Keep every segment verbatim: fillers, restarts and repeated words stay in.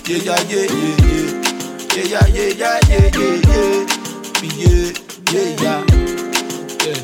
Yeah, yeah, yeah, yeah, yeah. Yeah, yeah, yeah, yeah, yeah, yeah, yeah. Yeah, yeah, yeah.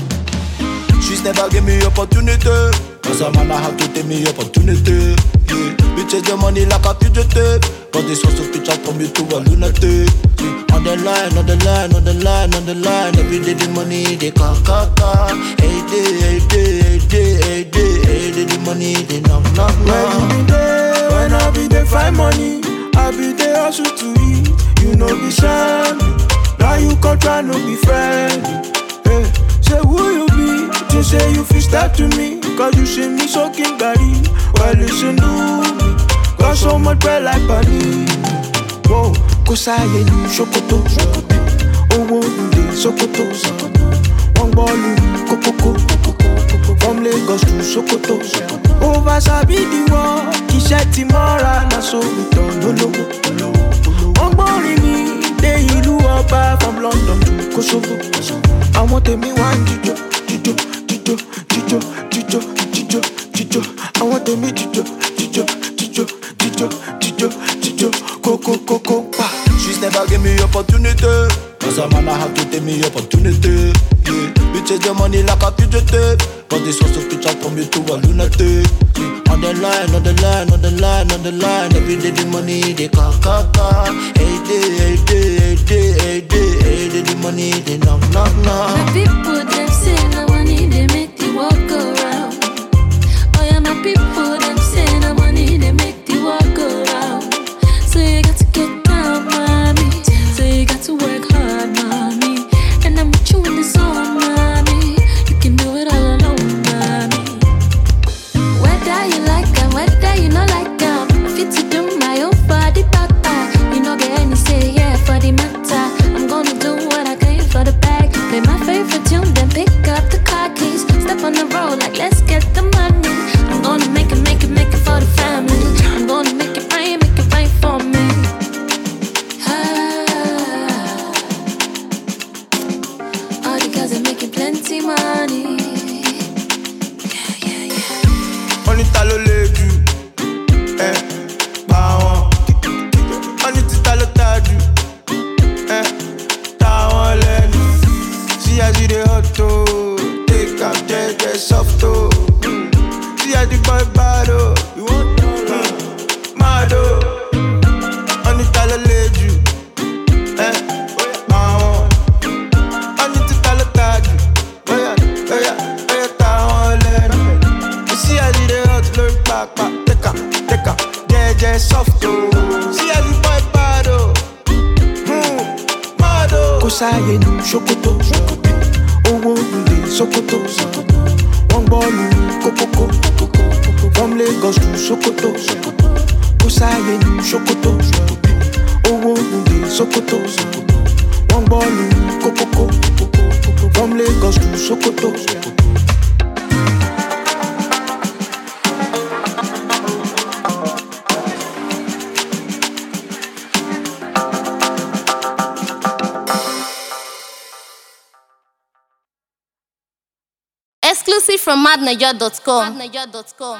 She's never give me opportunity. Cause a man I have to take me opportunity. Yeah. Bitches the money like a fugitive. But this was a picture from me to a lunatic. Yeah. On the line, on the line, on the line, on the line. Every day the money they call, call, call. Hey day, hey day, hey day, hey day, hey day the money they knock, knock, knock. When you be there, when I be there find money, I be there hustle to eat. You know be shy. Now you come try no be friendly. Hey, say who you be? You say you feel start to me. Cause you see me soaking body. Well listen to me. Got so much bread like bunny. Whoa, cause I ain't you shokoto. Oh, whoa, you dey sokoto. One ball you kokoko. From Lagos to Sokoto. Over Sabi the war. Kisheti mora na so we turn no logo. One ball in me. They ilu oba from London to Kosovo. I want me one jijo, jijo, jijo, jijo, jijo, jijo, jijo. I want me jijo, jijo, jijo, jijo, jijo, jijo, coco, coco, pa. She's never give me opportunity. Cause a man I have to take me opportunity. Yeah. Bitches the money like a fugitive. But this was a picture from me to a lunatic. Yeah. On the line, on the line, on the line, on the line. Every day the money they call, call, call. Hey day, hey day, hey day, hey day, hey day the money they knock, knock, knock. My people them say no money they make the walk around. Oh yeah, my people them say no money they make the walk around. So you got to get down, mommy. So you got to work hard, mommy. And I'm with you in the zone, mommy. You can do it all alone, mommy. Whether you like them, whether you not like them, I'm fit to do my own body papa. You know get any say yeah for the matter. I'm gonna do what I can for the bag. Play my favorite tune, then pick up the car keys. Step on the road like let's get the money. I'm gonna make it, make it, make it for the family. I'm gonna make it rain, make it rain for me. Ah, all the girls are making plenty money. Yeah, yeah, yeah. On est à l'olédu, eh, bah on. On est tout à l'otadu, eh, ta on l'aide. Si y'a du de hotto, t'es cap, t'es des softo. Si y'a du boy bado, you want mm, mado. On est à l'olédu, eh, bah on. On est tout à l'otadu, oh yeah, oh yeah, oh yeah, ta on l'aide. Si y'a du de hot, le back, back, teka, teka, yeah, yeah, softo. Si y'a du boy bado, hmm, mado. Kosaye nu shokoto, oh, oh, you dey Sokoto. One ball you kokoko, from Lagos to Sokoto. Kosaye nu shokoto, oh, oh, you dey Sokoto. One ball you kokoko, from Lagos to Sokoto. Exclusive from madniger dot com.